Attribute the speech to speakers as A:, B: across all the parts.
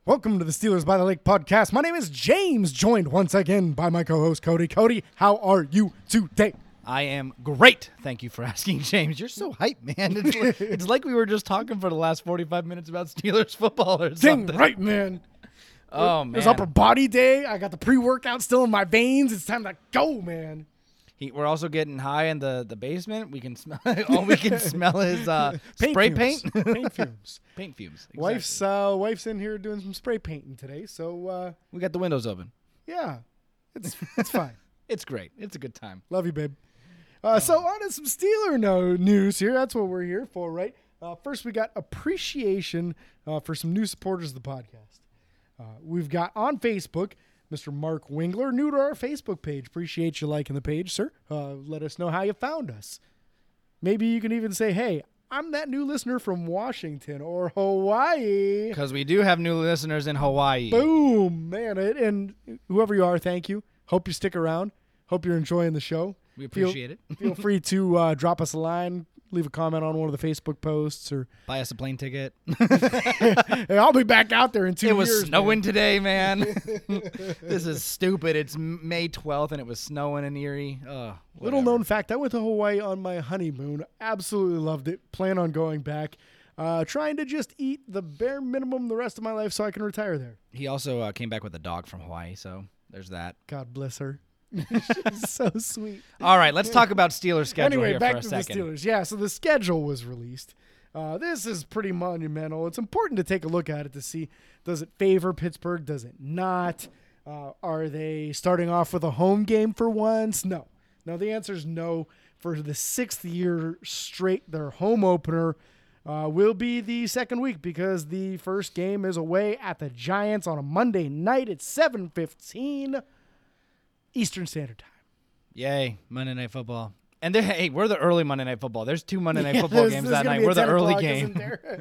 A: Welcome to the Steelers by the Lake podcast. My name is James, joined once again by my co-host Cody. Cody, how are you today?
B: I am great. Thank you for asking, James. You're so hype, man. It's like we were just talking for the last 45 minutes about Steelers football or something.
A: Dang right, man.
B: Oh, man.
A: It's upper body day. I got the pre-workout still in my veins. It's time to go, man.
B: We're also getting high in the basement. We can smell. All we can smell is spray
A: fumes.
B: paint.
A: Paint fumes.
B: Paint fumes. Exactly.
A: Wife's in here doing some spray painting today, so
B: We got the windows open.
A: yeah, it's fine.
B: It's great. It's a good time.
A: Love you, babe. So on to some Steeler news here. That's what we're here for, right? First, we got appreciation for some new supporters of the podcast. We've got on Facebook, Mr. Mark Wingler, new to our Facebook page. Appreciate you liking the page, sir. Let us know how you found us. Maybe you can even say, hey, I'm that new listener from Washington or Hawaii.
B: Because we do have new listeners in Hawaii.
A: Boom, man. And whoever you are, thank you. Hope you stick around. Hope you're enjoying the show.
B: We appreciate it.
A: Feel free to drop us a line, leave a comment on one of the Facebook posts, or
B: Buy us a plane ticket.
A: hey, I'll be back out there in 2 years.
B: It was snowing
A: man.
B: today, man. This is stupid. It's May 12th, and it was snowing in Erie.
A: Little known fact, I went to Hawaii on my honeymoon. Absolutely loved it. Plan on going back. Trying to just eat the bare minimum the rest of my life so I can retire there.
B: He also came back with a dog from Hawaii, so there's that.
A: God bless her. She's so sweet.
B: All right, let's talk about Steelers schedule
A: Anyway,
B: here
A: back
B: for a
A: to
B: second.
A: the Steelers. Yeah, so the schedule was released. This is pretty monumental. It's important to take a look at it to see, does it favor Pittsburgh? Does it not? Are they starting off with a home game for once? No. No, the answer is no. For the 6th year straight, their home opener will be the second week because the first game is away at the Giants on a Monday night at 7:15 Eastern Standard Time.
B: Yay, Monday Night Football. And hey, we're the early Monday Night Football. There's 2 Monday Night Football games that night. We're the early game.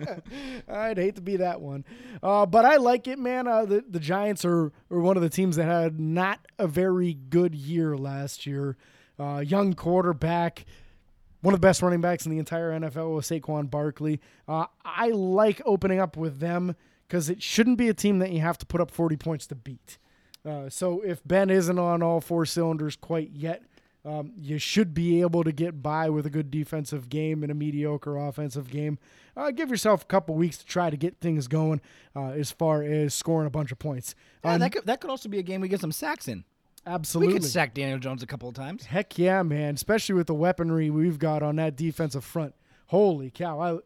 A: I'd hate to be that one. But I like it, man. The Giants are one of the teams that had not a very good year last year. Young quarterback, one of the best running backs in the entire NFL with Saquon Barkley. I like opening up with them because it shouldn't be a team that you have to put up 40 points to beat. So if Ben isn't on all 4 cylinders quite yet, you should be able to get by with a good defensive game and a mediocre offensive game. Give yourself a couple weeks to try to get things going as far as scoring a bunch of points.
B: Yeah, that could also be a game we get some sacks in.
A: Absolutely.
B: We could sack Daniel Jones a couple of times.
A: Heck yeah, man, especially with the weaponry we've got on that defensive front. Holy cow.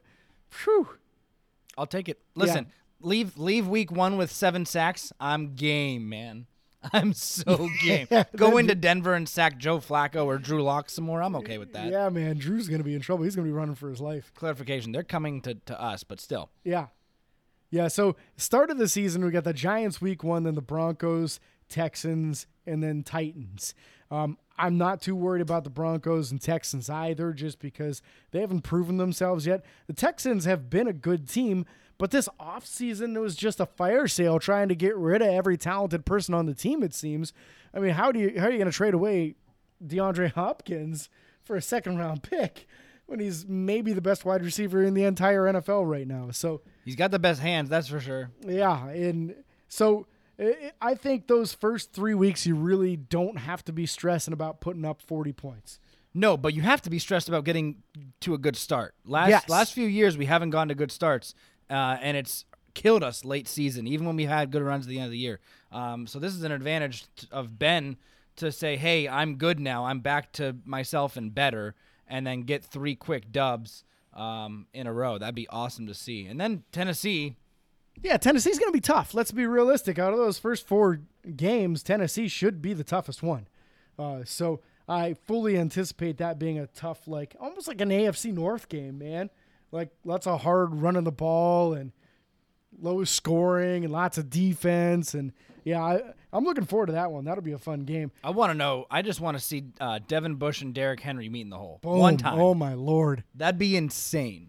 B: I'll take it. Listen, leave week 1 with 7 sacks. I'm game, man. I'm so game. Go into Denver and sack Joe Flacco or Drew Lock some more. I'm okay with that.
A: Yeah, man, Drew's going to be in trouble. He's going to be running for his life.
B: Clarification, they're coming to us, but still.
A: Yeah. Yeah, so start of the season, we got the Giants week 1, then the Broncos, Texans, and then Titans. I'm not too worried about the Broncos and Texans either, just because they haven't proven themselves yet. The Texans have been a good team, but this offseason, it was just a fire sale trying to get rid of every talented person on the team, it seems. I mean, how are you going to trade away DeAndre Hopkins for a second-round pick when he's maybe the best wide receiver in the entire NFL right now? So
B: he's got the best hands, that's for sure.
A: Yeah, and so I think those first 3 weeks, you really don't have to be stressing about putting up 40 points.
B: No, but you have to be stressed about getting to a good start. Last few years, we haven't gone to good starts, and it's killed us late season, even when we had good runs at the end of the year. So this is an advantage of Ben to say, hey, I'm good now. I'm back to myself and better, and then get 3 quick dubs in a row. That'd be awesome to see. And then Tennessee.
A: Yeah, Tennessee's going to be tough. Let's be realistic. Out of those first 4 games, Tennessee should be the toughest one. So I fully anticipate that being a tough, almost like an AFC North game, man. Like, lots of hard running the ball and low scoring and lots of defense. And, yeah, I'm looking forward to that one. That'll be a fun game.
B: I want to know. I just want to see Devin Bush and Derrick Henry meet in the hole.
A: Boom.
B: One time.
A: Oh, my Lord.
B: That'd be insane.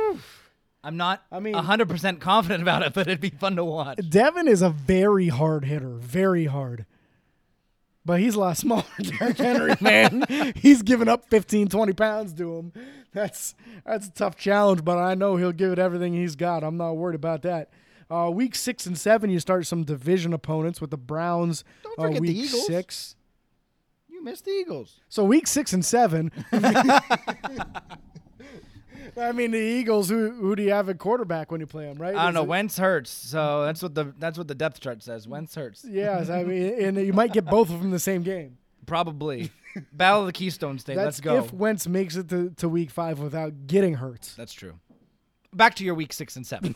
B: I'm not 100% confident about it, but it'd be fun to watch.
A: Devin is a very hard hitter, very hard. But he's a lot smaller than Derrick Henry, man. He's giving up 15, 20 pounds to him. That's a tough challenge, but I know he'll give it everything he's got. I'm not worried about that. Week 6 and 7, you start some division opponents with the Browns.
B: Don't forget
A: week
B: the Eagles.
A: 6.
B: You missed the Eagles.
A: So week 6 and 7. I mean, the Eagles. Who do you have at quarterback when you play them? Right?
B: I don't know. Wentz hurts, so that's what the depth chart says. Wentz hurts.
A: Yes, I mean, and you might get both of them in the same game.
B: Probably. Battle of the Keystone State.
A: That's
B: Let's go.
A: if Wentz makes it to week 5 without getting hurt.
B: That's true. Back to your week 6 and 7.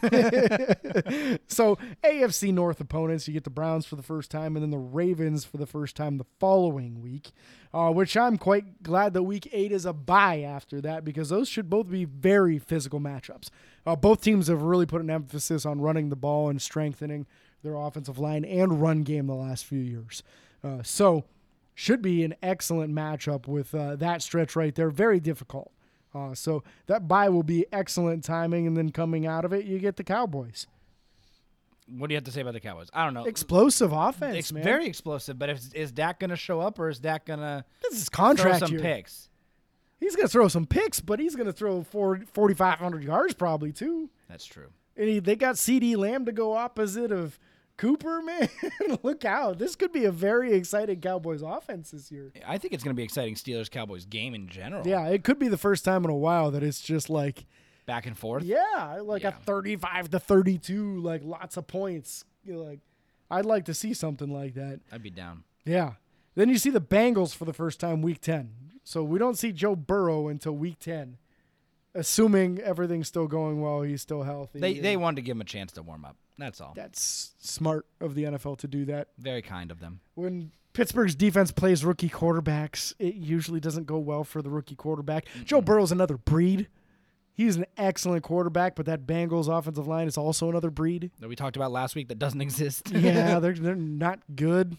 A: So AFC North opponents, you get the Browns for the first time and then the Ravens for the first time the following week, which I'm quite glad that week 8 is a bye after that because those should both be very physical matchups. Both teams have really put an emphasis on running the ball and strengthening their offensive line and run game the last few years. So should be an excellent matchup with that stretch right there. Very difficult. So that bye will be excellent timing, and then coming out of it, you get the Cowboys.
B: What do you have to say about the Cowboys? I don't know.
A: Explosive offense, man.
B: Very explosive, but is Dak going to show up, or is Dak going to
A: throw
B: some
A: year.
B: Picks?
A: He's going to throw some picks, but he's going to throw 4,500 yards probably, too.
B: That's true.
A: And they got CeeDee Lamb to go opposite of Cooper, man. Look out. This could be a very exciting Cowboys offense this year.
B: I think it's going to be an exciting Steelers-Cowboys game in general.
A: Yeah, it could be the first time in a while that it's just like
B: back and forth.
A: Yeah, like a 35-32, like lots of points. Like I'd like to see something like that.
B: I'd be down.
A: Yeah. Then you see the Bengals for the first time week 10. So we don't see Joe Burrow until week 10. Assuming everything's still going well, he's still healthy.
B: They wanted to give him a chance to warm up. That's all.
A: That's smart of the NFL to do that.
B: Very kind of them.
A: When Pittsburgh's defense plays rookie quarterbacks, it usually doesn't go well for the rookie quarterback. Mm-hmm. Joe Burrow's another breed. He's an excellent quarterback, but that Bengals offensive line is also another breed
B: that we talked about last week that doesn't exist.
A: Yeah, they're not good.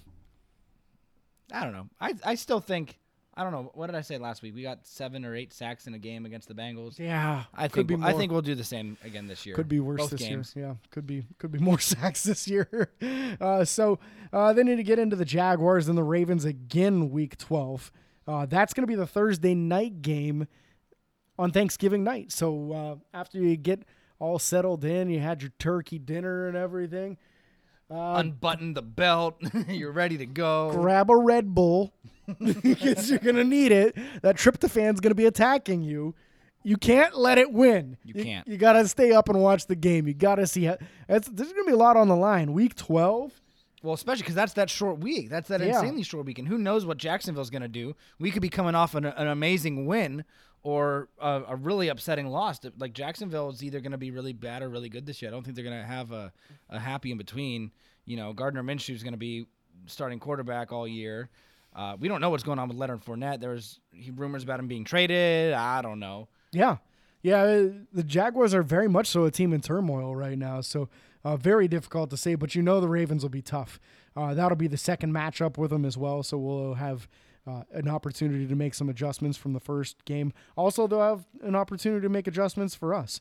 B: I don't know. I still think. I don't know. What did I say last week? We got 7 or 8 sacks in a game against the Bengals.
A: Yeah,
B: I think we'll do the same again this year.
A: Could be worse
B: Both
A: this
B: games.
A: year. Yeah, could be more sacks this year. So they need to get into the Jaguars and the Ravens again week 12. That's going to be the Thursday night game on Thanksgiving night. So after you get all settled in, you had your turkey dinner and everything.
B: Unbutton the belt. You're ready to go.
A: Grab a Red Bull because you're going to need it. That tryptophan's going to be attacking you. You can't let it win.
B: You can't.
A: You got to stay up and watch the game. You got to see how. There's going to be a lot on the line. Week 12.
B: Well, especially because that's that short week. That's that insanely short week. And who knows what Jacksonville's going to do. We could be coming off an amazing win or a really upsetting loss. Like Jacksonville is either going to be really bad or really good this year. I don't think they're going to have a happy in between. Gardner Minshew is going to be starting quarterback all year. We don't know what's going on with Leonard Fournette. There's rumors about him being traded. I don't know.
A: Yeah. The Jaguars are very much so a team in turmoil right now. So very difficult to say. But the Ravens will be tough. That'll be the second matchup with them as well. So we'll have an opportunity to make some adjustments from the first game. Also, they'll have an opportunity to make adjustments for us.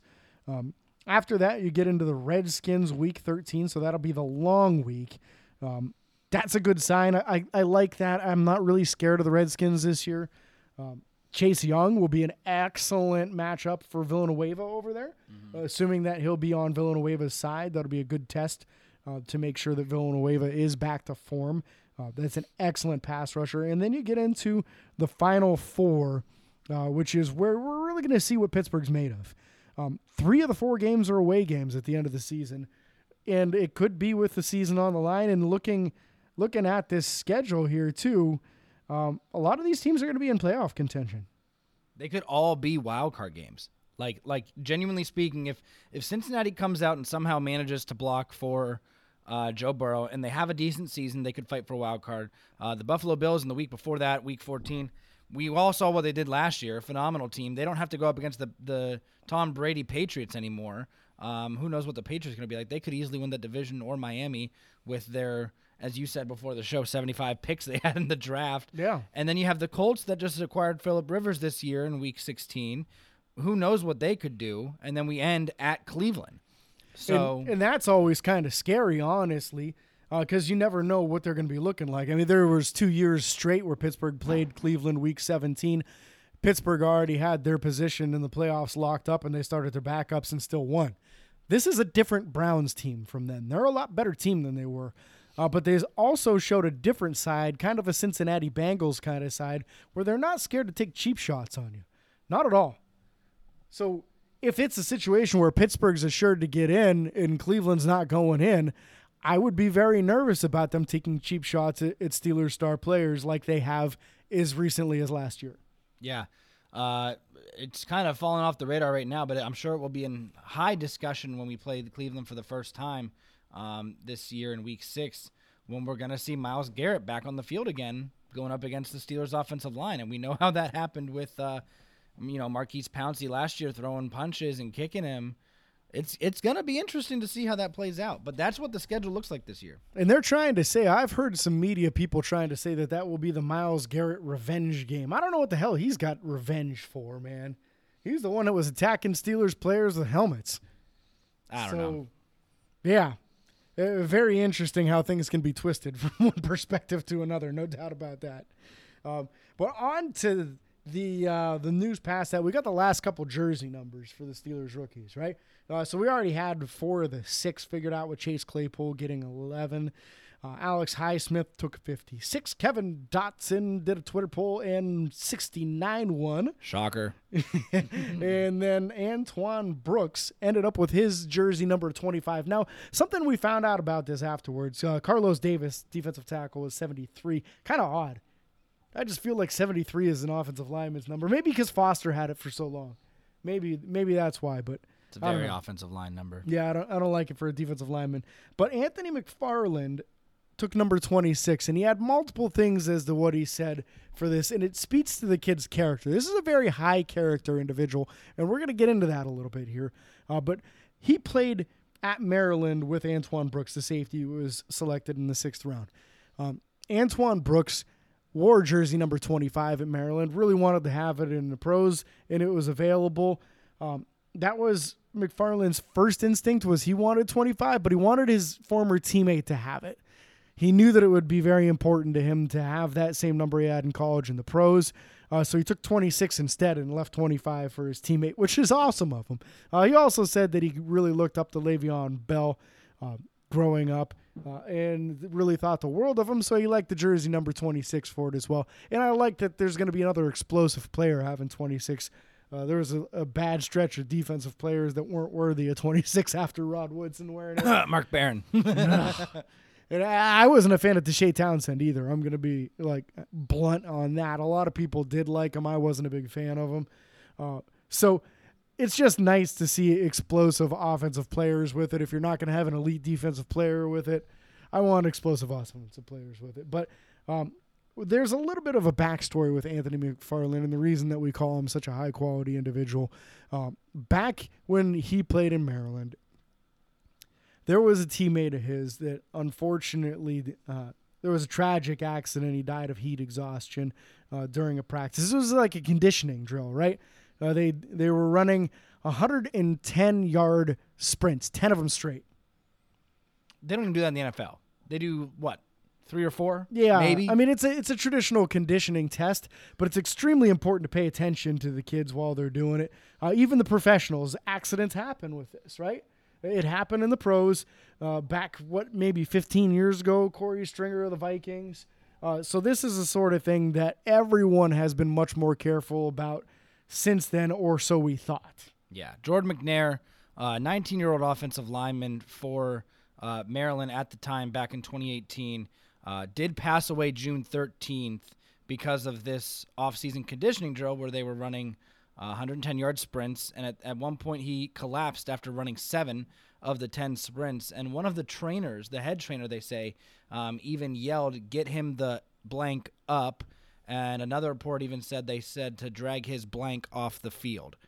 A: After that, you get into the Redskins week 13, so that'll be the long week. That's a good sign. I like that. I'm not really scared of the Redskins this year. Chase Young will be an excellent matchup for Villanueva over there. Mm-hmm. Assuming that he'll be on Villanueva's side, that'll be a good test to make sure that Villanueva is back to form. That's an excellent pass rusher. And then you get into the Final Four, which is where we're really going to see what Pittsburgh's made of. 3 of the 4 games are away games at the end of the season. And it could be with the season on the line. And looking at this schedule here, too, a lot of these teams are going to be in playoff contention.
B: They could all be wild card games. Like genuinely speaking, if Cincinnati comes out and somehow manages to block for Joe Burrow and they have a decent season, they could fight for a wild card. The Buffalo Bills in the week before that, week 14, we all saw what they did last year. A phenomenal team. They don't have to go up against the Tom Brady Patriots anymore. Who knows what the Patriots are going to be like. They could easily win that division or Miami with their, as you said before the show, 75 picks they had in the draft.
A: Yeah.
B: And then you have the Colts that just acquired Phillip Rivers this year in week 16. Who knows what they could do. And then we end at Cleveland. So
A: and that's always kind of scary, honestly, because you never know what they're going to be looking like. I mean, there was 2 years straight where Pittsburgh played Cleveland week 17. Pittsburgh already had their position in the playoffs locked up, and they started their backups and still won. This is a different Browns team from then. They're a lot better team than they were. But they also showed a different side, kind of a Cincinnati Bengals kind of side, where they're not scared to take cheap shots on you. Not at all. So if it's a situation where Pittsburgh's assured to get in and Cleveland's not going in, I would be very nervous about them taking cheap shots at Steelers star players like they have as recently as last year.
B: Yeah. It's kind of falling off the radar right now, but I'm sure it will be in high discussion when we play Cleveland for the first time this year in Week 6, when we're going to see Myles Garrett back on the field again, going up against the Steelers' offensive line. And we know how that happened with Marquise Pouncey last year, throwing punches and kicking him. It's going to be interesting to see how that plays out. But that's what the schedule looks like this year.
A: And they're trying to say, I've heard some media people trying to say that will be the Myles Garrett revenge game. I don't know what the hell he's got revenge for, man. He's the one that was attacking Steelers players with helmets.
B: I don't know.
A: Yeah. Very interesting how things can be twisted from one perspective to another, no doubt about that. But on to the news past that. We got the last couple jersey numbers for the Steelers rookies, right? So we already had 4 of the 6 figured out, with Chase Claypool getting 11. Alex Highsmith took 56. Kevin Dotson did a Twitter poll and 69 won.
B: Shocker.
A: And then Antoine Brooks ended up with his jersey number 25. Now, something we found out about this afterwards, Carlos Davis, defensive tackle, was 73. Kind of odd. I just feel like 73 is an offensive lineman's number. Maybe because Foster had it for so long. Maybe that's why, but
B: it's a very offensive line number.
A: Yeah, I don't like it for a defensive lineman. But Anthony McFarland took number 26, and he had multiple things as to what he said for this, and it speaks to the kid's character. This is a very high character individual, and we're going to get into that a little bit here. But he played at Maryland with Antoine Brooks, the safety who was selected in the 6th round. Antoine Brooks wore jersey number 25 at Maryland, really wanted to have it in the pros, and it was available. That was McFarland's first instinct, was he wanted 25, but he wanted his former teammate to have it. He knew that it would be very important to him to have that same number he had in college in the pros. So he took 26 instead and left 25 for his teammate, which is awesome of him. He also said that he really looked up to Le'Veon Bell growing up and really thought the world of him, so he liked the jersey number 26 for it as well. And I like that there's going to be another explosive player having 26. There was a bad stretch of defensive players that weren't worthy of 26 after Rod Woodson wearing it.
B: Mark Barron.
A: And I wasn't a fan of Deshae Townsend either. I'm going to be blunt on that. A lot of people did like him. I wasn't a big fan of him. So it's just nice to see explosive offensive players with it. If you're not going to have an elite defensive player with it, I want explosive offensive players with it. But there's a little bit of a backstory with Anthony McFarland and the reason that we call him such a high-quality individual. Back when he played in Maryland, there was a teammate of his that unfortunately there was a tragic accident. He died of heat exhaustion during a practice. This was like a conditioning drill, right? They were running 110-yard sprints, 10 of them straight.
B: They don't even do that in the NFL. They do what? 3 or 4?
A: Yeah,
B: maybe.
A: I mean, it's a traditional conditioning test, but it's extremely important to pay attention to the kids while they're doing it. Even the professionals, accidents happen with this, right? It happened in the pros back, maybe 15 years ago, Corey Stringer of the Vikings. So this is the sort of thing that everyone has been much more careful about since then, or so we thought.
B: Yeah, Jordan McNair, 19-year-old offensive lineman for Maryland at the time back in 2018, did pass away June 13th because of this offseason conditioning drill where they were running 110-yard sprints, and at one point he collapsed after running 7 of the 10 sprints, and one of the trainers, the head trainer they say, even yelled, "Get him the blank up," and another report even said to drag his blank off the field.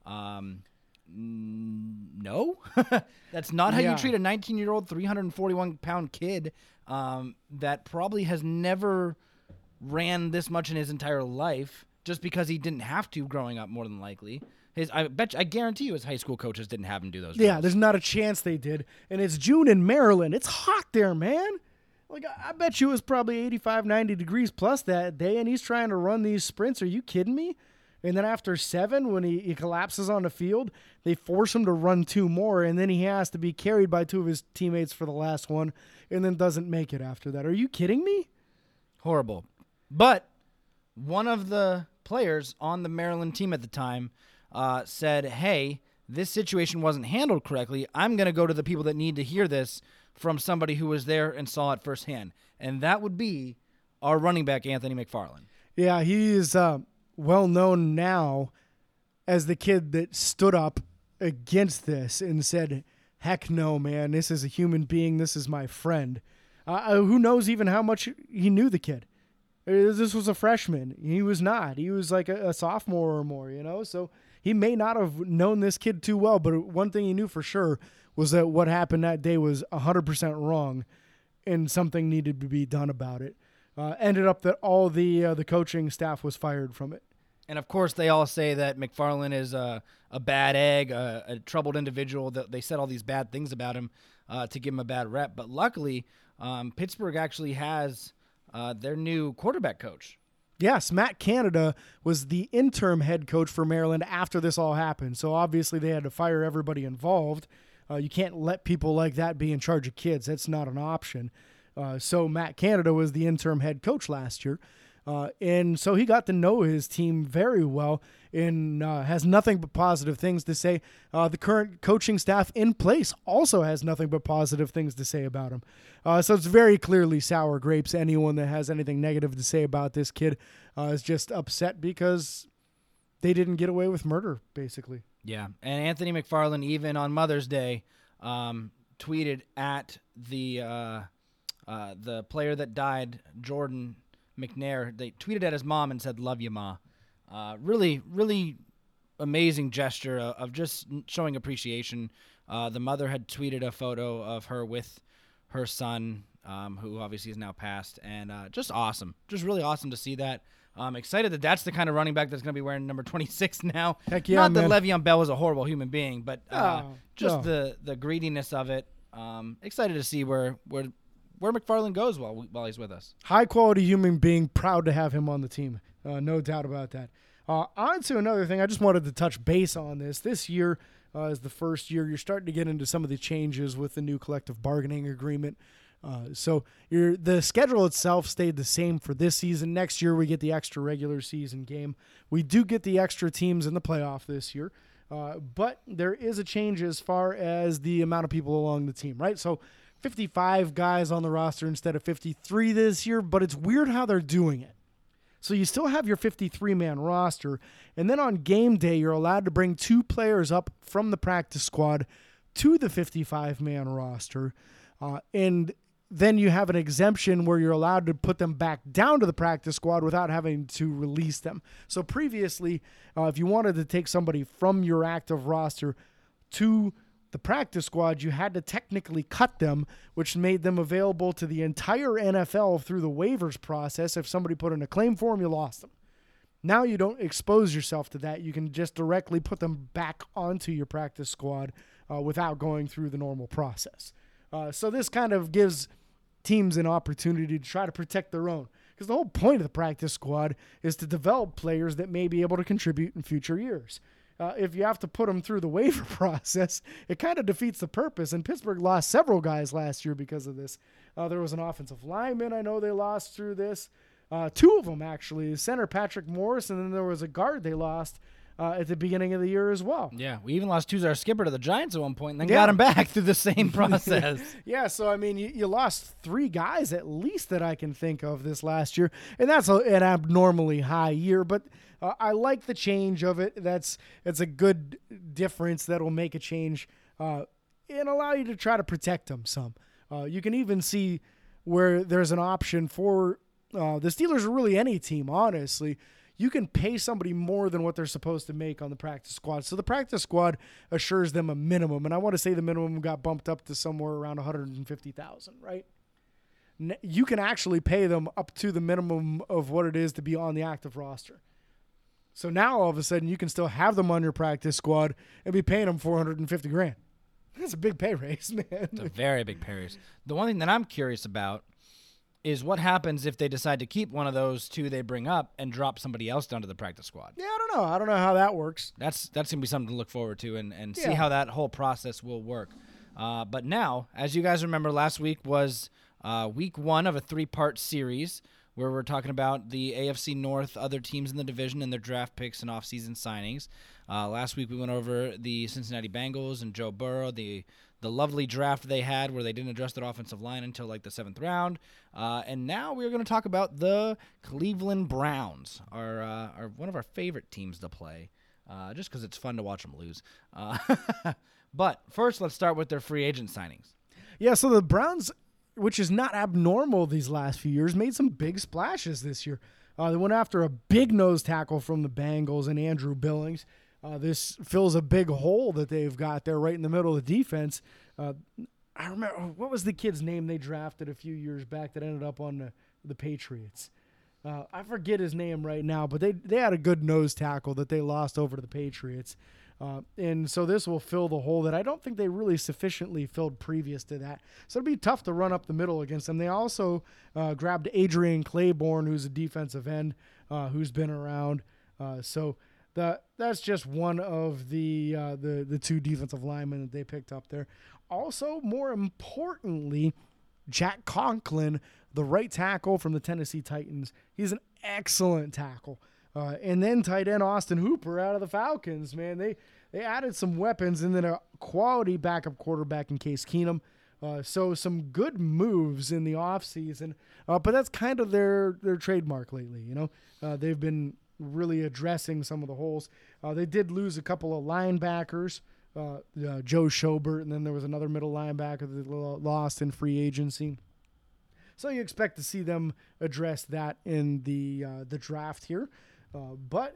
B: No, that's not how you treat a 19-year-old, 341-pound kid that probably has never ran this much in his entire life, just because he didn't have to growing up, more than likely. I guarantee you his high school coaches didn't have him do those drills.
A: Yeah, there's not a chance they did. And it's June in Maryland. It's hot there, man. I bet you it was probably 85, 90 degrees plus that day, and he's trying to run these sprints. Are you kidding me? And then after 7, when he collapses on the field, they force him to run 2 more, and then he has to be carried by 2 of his teammates for the last one, and then doesn't make it after that. Are you kidding me?
B: Horrible. But one of the players on the Maryland team at the time said, hey, this situation wasn't handled correctly. I'm going to go to the people that need to hear this from somebody who was there and saw it firsthand. And that would be our running back, Anthony McFarland.
A: Yeah, he is well known now as the kid that stood up against this and said, heck no, man, this is a human being. This is my friend. Who knows even how much he knew the kid. This was a freshman. He was not. He was like a sophomore or more, so he may not have known this kid too well, but one thing he knew for sure was that what happened that day was 100% wrong and something needed to be done about it. Ended up that all the coaching staff was fired from it.
B: And, of course, they all say that McFarland is a bad egg, a troubled individual. That they said all these bad things about him to give him a bad rep. But luckily, Pittsburgh actually has their new quarterback coach.
A: Yes, Matt Canada was the interim head coach for Maryland after this all happened. So, obviously, they had to fire everybody involved. You can't let people like that be in charge of kids. That's not an option. So Matt Canada was the interim head coach last year. And so he got to know his team very well and has nothing but positive things to say. The current coaching staff in place also has nothing but positive things to say about him. So it's very clearly sour grapes. Anyone that has anything negative to say about this kid is just upset because they didn't get away with murder, basically.
B: Yeah, and Anthony McFarland, even on Mother's Day, tweeted at the player that died, Jordan McNair. They tweeted at his mom and said, "Love you, Ma." Really, really amazing gesture of just showing appreciation. The mother had tweeted a photo of her with her son, who obviously is now passed, and just awesome. Just really awesome to see that. I'm excited that that's the kind of running back that's going to be wearing number 26 now.
A: Heck yeah,
B: Not
A: man.
B: that Le'Veon Bell was a horrible human being, but the greediness of it. Excited to see where McFarland goes while he's with us.
A: High-quality human being, proud to have him on the team. No doubt about that. On to another thing. I just wanted to touch base on this. This year is the first year you're starting to get into some of the changes with the new collective bargaining agreement. So the schedule itself stayed the same for this season. Next year we get the extra regular season game. We do get the extra teams in the playoff this year. But there is a change as far as the amount of people along the team, right? So 55 guys on the roster instead of 53 this year, but it's weird how they're doing it. So you still have your 53-man roster, and then on game day, you're allowed to bring 2 players up from the practice squad to the 55-man roster, and then you have an exemption where you're allowed to put them back down to the practice squad without having to release them. So previously, if you wanted to take somebody from your active roster to the practice squad, you had to technically cut them, which made them available to the entire NFL through the waivers process. If somebody put in a claim for them, you lost them. Now you don't expose yourself to that. You can just directly put them back onto your practice squad without going through the normal process. So this kind of gives teams an opportunity to try to protect their own. Because the whole point of the practice squad is to develop players that may be able to contribute in future years. If you have to put them through the waiver process, it kind of defeats the purpose. And Pittsburgh lost several guys last year because of this. There was an offensive lineman I know they lost through this. 2 of them, actually. Center Patrick Morris, and then there was a guard they lost at the beginning of the year as well.
B: Yeah, we even lost Tuzar Skipper to the Giants at one point and then got him back through the same process.
A: Yeah, so, I mean, you lost 3 guys at least that I can think of this last year, and that's an abnormally high year, but I like the change of it. It's a good difference that'll make a change and allow you to try to protect them some. You can even see where there's an option for the Steelers or really any team, honestly. You can pay somebody more than what they're supposed to make on the practice squad. So the practice squad assures them a minimum, and I want to say the minimum got bumped up to somewhere around $150,000, right? You can actually pay them up to the minimum of what it is to be on the active roster. So now all of a sudden you can still have them on your practice squad and be paying them $450,000. That's a big pay raise, man.
B: It's a very big pay raise. The one thing that I'm curious about is what happens if they decide to keep one of those two they bring up and drop somebody else down to the practice squad.
A: Yeah, I don't know. I don't know how that works.
B: That's going to be something to look forward to and see how that whole process will work. But now, as you guys remember, last week was week 1 of a 3-part series where we're talking about the AFC North, other teams in the division and their draft picks and offseason signings. Last week we went over the Cincinnati Bengals and Joe Burrow, the lovely draft they had where they didn't address their offensive line until like the 7th round. And now we're going to talk about the Cleveland Browns, are one of our favorite teams to play, just because it's fun to watch them lose. But first, let's start with their free agent signings.
A: Yeah, so the Browns, which is not abnormal these last few years, made some big splashes this year. They went after a big nose tackle from the Bengals and Andrew Billings. This fills a big hole that they've got there right in the middle of the defense. I remember, what was the kid's name they drafted a few years back that ended up on the Patriots? I forget his name right now, but they had a good nose tackle that they lost over to the Patriots. And so this will fill the hole that I don't think they really sufficiently filled previous to that. So it'll be tough to run up the middle against them. They also grabbed Adrian Claiborne, who's a defensive end, who's been around. So that's just one of the 2 defensive linemen that they picked up there. Also, more importantly, Jack Conklin, the right tackle from the Tennessee Titans. He's an excellent tackle. And then tight end Austin Hooper out of the Falcons, man. They added some weapons and then a quality backup quarterback in Case Keenum. So some good moves in the offseason. But that's kind of their trademark lately, you know. They've been really addressing some of the holes. They did lose a couple of linebackers, Joe Schobert, and then there was another middle linebacker that they lost in free agency. So you expect to see them address that in the draft here. But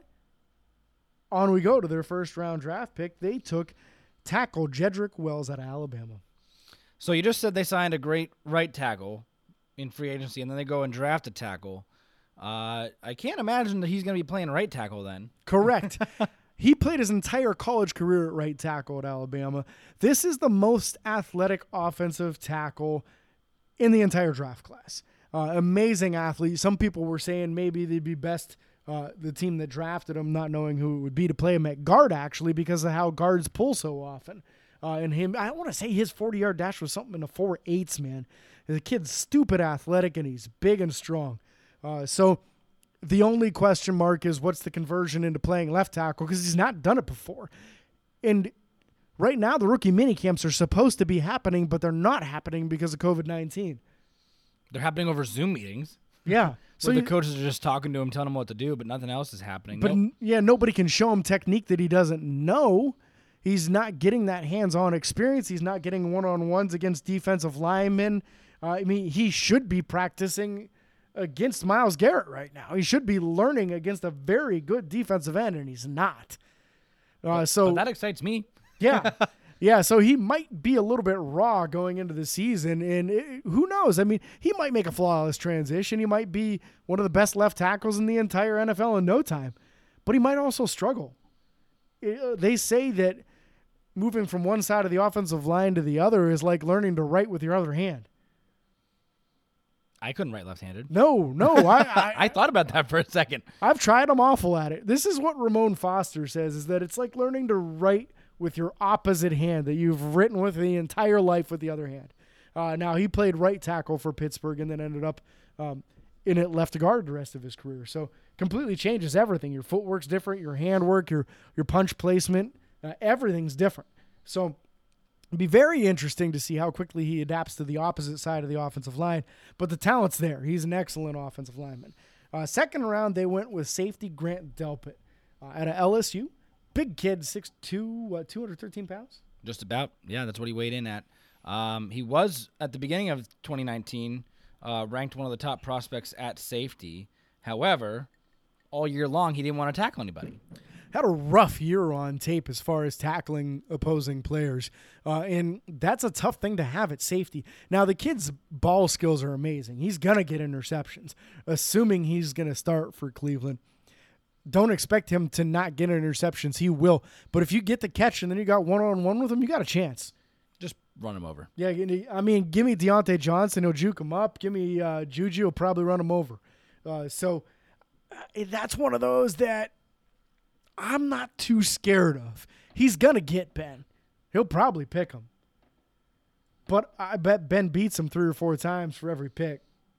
A: on we go to their first-round draft pick. They took tackle Jedrick Wells out of Alabama.
B: So you just said they signed a great right tackle in free agency, and then they go and draft a tackle. I can't imagine that he's going to be playing right tackle then.
A: Correct. He played his entire college career at right tackle at Alabama. This is the most athletic offensive tackle in the entire draft class. Amazing athlete. Some people were saying maybe they'd be best, the team that drafted him, not knowing who it would be, to play him at guard, actually, because of how guards pull so often. And him, I want to say his 40-yard dash was something in the 4.8s, man. The kid's stupid athletic, and he's big and strong. So the only question mark is what's the conversion into playing left tackle, because he's not done it before. And right now, the rookie minicamps are supposed to be happening, but they're not happening because of COVID-19.
B: They're happening over Zoom meetings.
A: Yeah.
B: So the coaches are just talking to him, telling him what to do, but nothing else is happening.
A: But nobody can show him technique that he doesn't know. He's not getting that hands-on experience. He's not getting one-on-ones against defensive linemen. He should be practicing against Myles Garrett right now. He should be learning against a very good defensive end, and he's not.
B: But that excites me.
A: Yeah. Yeah, so he might be a little bit raw going into the season, and who knows? I mean, he might make a flawless transition. He might be one of the best left tackles in the entire NFL in no time, but he might also struggle. They say that moving from one side of the offensive line to the other is like learning to write with your other hand.
B: I couldn't write left-handed.
A: No.
B: I thought about that for a second.
A: I've tried. I'm awful at it. This is what Ramon Foster says, is that it's like learning to write with your opposite hand that you've written with the entire life with the other hand. Now, he played right tackle for Pittsburgh and then ended up in it left guard the rest of his career. So completely changes everything. Your footwork's different, your handwork, your punch placement, everything's different. So it'd be very interesting to see how quickly he adapts to the opposite side of the offensive line. But the talent's there. He's an excellent offensive lineman. Second round, they went with safety Grant Delpit out of LSU. Big kid, 6'2", 213 pounds?
B: Just about. Yeah, that's what he weighed in at. He was, at the beginning of 2019, ranked one of the top prospects at safety. However, all year long, he didn't want to tackle anybody.
A: Had a rough year on tape as far as tackling opposing players. And that's a tough thing to have at safety. Now, the kid's ball skills are amazing. He's going to get interceptions, assuming he's going to start for Cleveland. Don't expect him to not get interceptions. He will. But if you get the catch and then you got one-on-one with him, you got a chance.
B: Just run him over.
A: Yeah, I mean, give me Deontay Johnson, he'll juke him up. Give me Juju, he'll probably run him over. So that's one of those that I'm not too scared of. He's going to get Ben. He'll probably pick him. But I bet Ben beats him 3 or 4 times for every pick.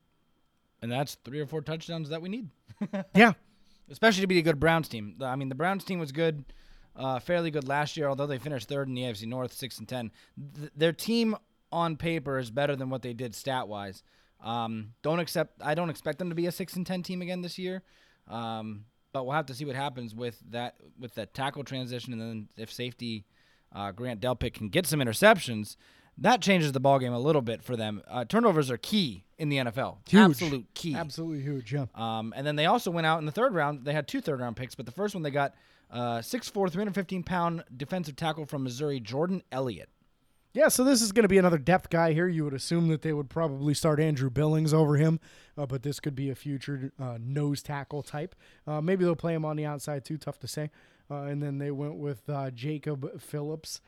B: And that's 3 or 4 touchdowns that we need.
A: Yeah.
B: Especially to be a good Browns team. I mean, the Browns team was good, fairly good last year, although they finished 3rd in the AFC North, 6-10. Their team on paper is better than what they did stat-wise. I don't expect them to be a 6-10 team again this year. But we'll have to see what happens with that tackle transition, and then if safety Grant Delpit can get some interceptions, that changes the ballgame a little bit for them. Turnovers are key in the NFL.
A: Huge.
B: Absolute key.
A: Absolutely huge, yeah.
B: And then they also went out in the 3rd round. They had 2 third-round picks, but the first one they got 6'4", 315-pound defensive tackle from Missouri, Jordan Elliott.
A: Yeah, so this is going to be another depth guy here. You would assume that they would probably start Andrew Billings over him, but this could be a future nose tackle type. Maybe they'll play him on the outside too, tough to say. And then they went with Jacob Phillips,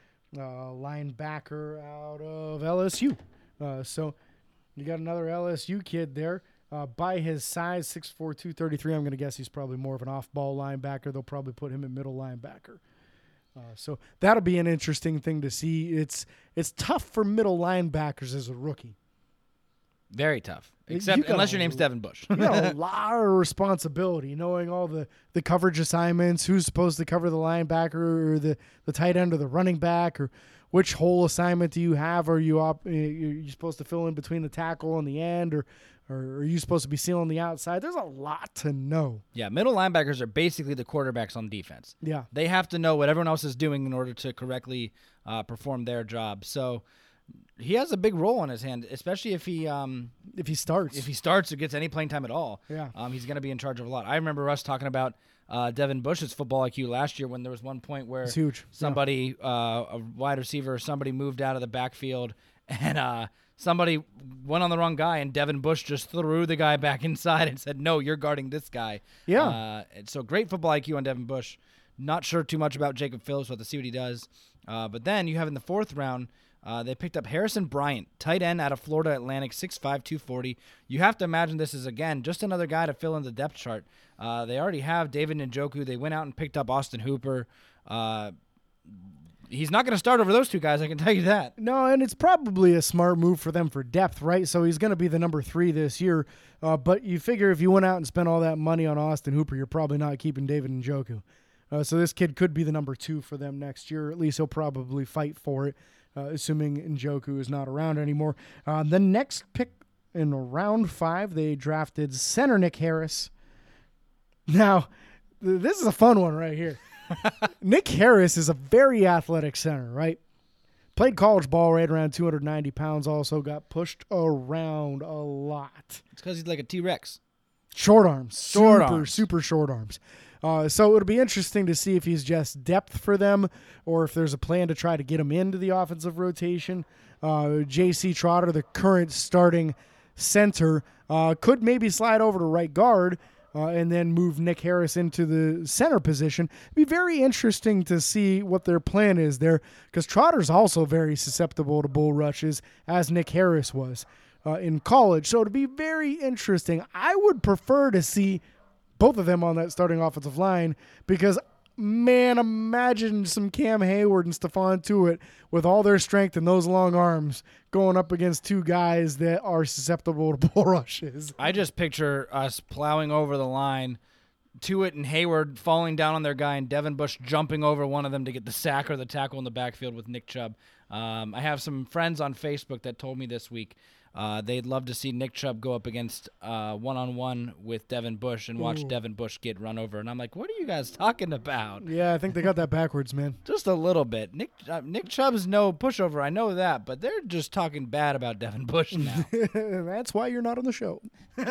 A: linebacker out of LSU. So you got another LSU kid there. By his size, 6'4", 233, I'm going to guess he's probably more of an off-ball linebacker. They'll probably put him at middle linebacker. So that'll be an interesting thing to see. It's tough for middle linebackers as a rookie.
B: Very tough, unless your name's Devin Bush.
A: You got a lot of responsibility, knowing all the coverage assignments, who's supposed to cover the linebacker or the tight end or the running back, or which hole assignment do you have? Are you supposed to fill in between the tackle and the end, or are you supposed to be sealing the outside? There's a lot to know.
B: Yeah, middle linebackers are basically the quarterbacks on defense.
A: Yeah.
B: They have to know what everyone else is doing in order to correctly perform their job. So he has a big role on his hand, especially if he
A: starts.
B: If he starts or gets any playing time at all.
A: Yeah.
B: He's going to be in charge of a lot. I remember us talking about Devin Bush's football IQ last year when there was one point where
A: it's huge.
B: Somebody, a wide receiver, somebody moved out of the backfield and somebody went on the wrong guy, and Devin Bush just threw the guy back inside and said, "No, you're guarding this guy."
A: Yeah.
B: So great football IQ on Devin Bush. Not sure too much about Jacob Phillips. We'll have to see what he does. But then you have in the 4th round, they picked up Harrison Bryant, tight end out of Florida Atlantic, 6'5", 240. You have to imagine this is, again, just another guy to fill in the depth chart. They already have David Njoku. They went out and picked up Austin Hooper. He's not going to start over those 2 guys, I can tell you that.
A: No, and it's probably a smart move for them for depth, right? So he's going to be the number 3 this year. But you figure if you went out and spent all that money on Austin Hooper, you're probably not keeping David Njoku. So this kid could be the number 2 for them next year. At least he'll probably fight for it, assuming Njoku is not around anymore. The next pick in round 5, they drafted center Nick Harris. Now, this is a fun one right here. Nick Harris is a very athletic center, right? Played college ball right around 290 pounds, also got pushed around a lot.
B: It's because he's like a T-Rex.
A: Short arms. Super short arms. So it'll be interesting to see if he's just depth for them or if there's a plan to try to get him into the offensive rotation. J.C. Trotter, the current starting center, could maybe slide over to right guard and then move Nick Harris into the center position. It'd be very interesting to see what their plan is there because Trotter's also very susceptible to bull rushes, as Nick Harris was in college. So it'd be very interesting. I would prefer to see both of them on that starting offensive line because, man, imagine some Cam Hayward and Stephon Tuitt with all their strength and those long arms going up against 2 guys that are susceptible to bull rushes.
B: I just picture us plowing over the line, Tuitt and Hayward falling down on their guy, and Devin Bush jumping over one of them to get the sack or the tackle in the backfield with Nick Chubb. I have some friends on Facebook that told me this week they'd love to see Nick Chubb go up against one-on-one with Devin Bush and watch Devin Bush get run over. And I'm like, what are you guys talking about?
A: Yeah, I think they got that backwards, man.
B: Just a little bit. Nick Chubb's no pushover. I know that, but they're just talking bad about Devin Bush now.
A: That's why you're not on the show.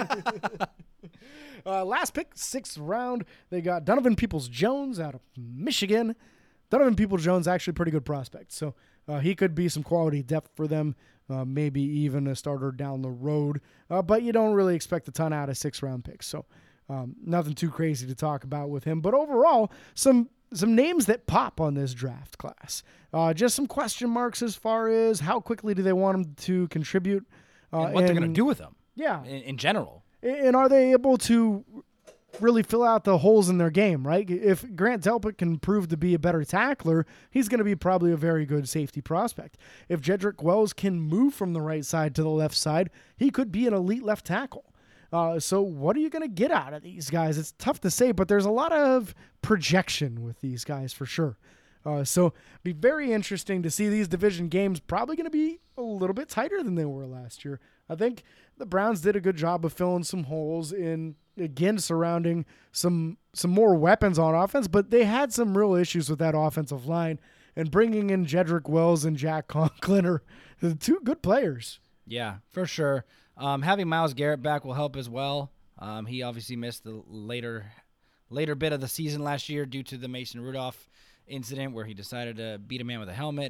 A: Last pick, 6th round, they got Donovan Peoples-Jones out of Michigan. Donovan Peoples-Jones, actually a pretty good prospect. So he could be some quality depth for them. Maybe even a starter down the road. But you don't really expect a ton out of 6th round picks. So nothing too crazy to talk about with him. But overall, some names that pop on this draft class. Just some question marks as far as how quickly do they want them to contribute.
B: And what they're going to do with them.
A: Yeah.
B: In general.
A: And are they able to really fill out the holes in their game, right? If Grant Delpit can prove to be a better tackler, he's going to be probably a very good safety prospect. If Jedrick Wells can move from the right side to the left side, he could be an elite left tackle. So what are you going to get out of these guys? It's tough to say, but there's a lot of projection with these guys for sure. So be very interesting to see these division games probably going to be a little bit tighter than they were last year. I think the Browns did a good job of filling some holes in, again, surrounding some more weapons on offense, but they had some real issues with that offensive line, and bringing in Jedrick Wells and Jack Conklin are the two good players.
B: Yeah, for sure. Having Myles Garrett back will help as well. He obviously missed the later bit of the season last year due to the Mason Rudolph incident where he decided to beat a man with a helmet.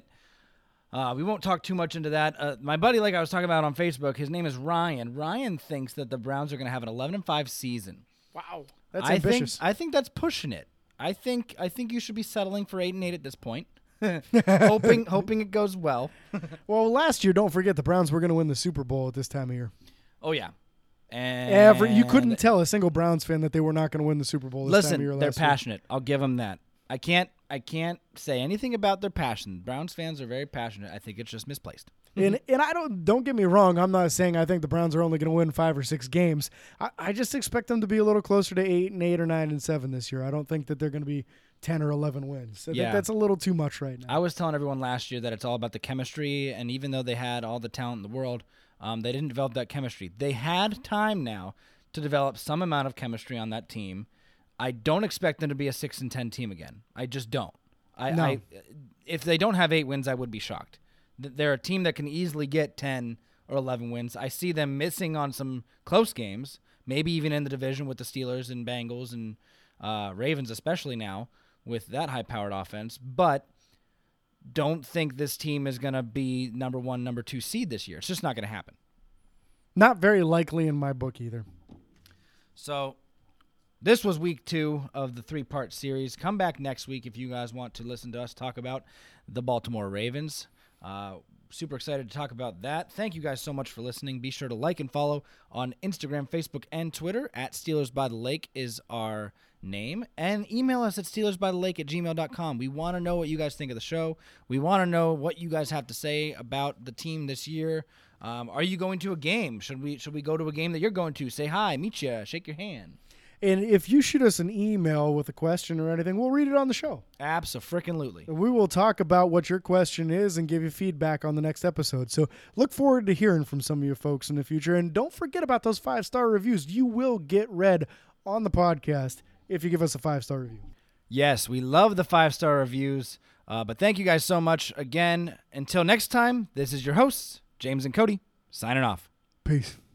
B: We won't talk too much into that. My buddy, like I was talking about on Facebook, his name is Ryan. Ryan thinks that the Browns are going to have an 11-5 season.
A: Wow, that's ambitious.
B: I think that's pushing it. I think you should be settling for 8-8 at this point. hoping it goes well.
A: Well, last year, don't forget the Browns were going to win the Super Bowl at this time of year.
B: Oh yeah, and
A: you couldn't tell a single Browns fan that they were not going to win the Super Bowl this time of year.
B: Listen, they're passionate. I'll give them that. I can't say anything about their passion. Browns fans are very passionate. I think it's just misplaced.
A: And I don't get me wrong. I'm not saying I think the Browns are only going to win 5 or 6 games. I just expect them to be a little closer to 8-8 or 9-7 this year. I don't think that they're going to be 10 or 11 wins. I think that's a little too much right now.
B: I was telling everyone last year that it's all about the chemistry, and even though they had all the talent in the world, they didn't develop that chemistry. They had time now to develop some amount of chemistry on that team. I don't expect them to be a 6-10 team again. I just don't. If they don't have 8 wins, I would be shocked. They're a team that can easily get 10 or 11 wins. I see them missing on some close games, maybe even in the division with the Steelers and Bengals and Ravens, especially now with that high-powered offense. But don't think this team is going to be number 1, number 2 seed this year. It's just not going to happen.
A: Not very likely in my book either. So
B: this was week 2 of the 3-part series. Come back next week if you guys want to listen to us talk about the Baltimore Ravens. Super excited to talk about that. Thank you guys so much for listening. Be sure to like and follow on Instagram, Facebook, and Twitter. At Steelers by the Lake is our name. And email us at steelersbythelake@gmail.com. We want to know what you guys think of the show. We want to know what you guys have to say about the team this year. Are you going to a game? Should we go to a game that you're going to? Say hi, meet you, shake your hand.
A: And if you shoot us an email with a question or anything, we'll read it on the show.
B: Abso-frickin-lutely.
A: We will talk about what your question is and give you feedback on the next episode. So look forward to hearing from some of you folks in the future. And don't forget about those 5-star reviews. You will get read on the podcast if you give us a 5-star review.
B: Yes, we love the 5-star reviews. But thank you guys so much. Again, until next time, this is your hosts, James and Cody, signing off.
A: Peace.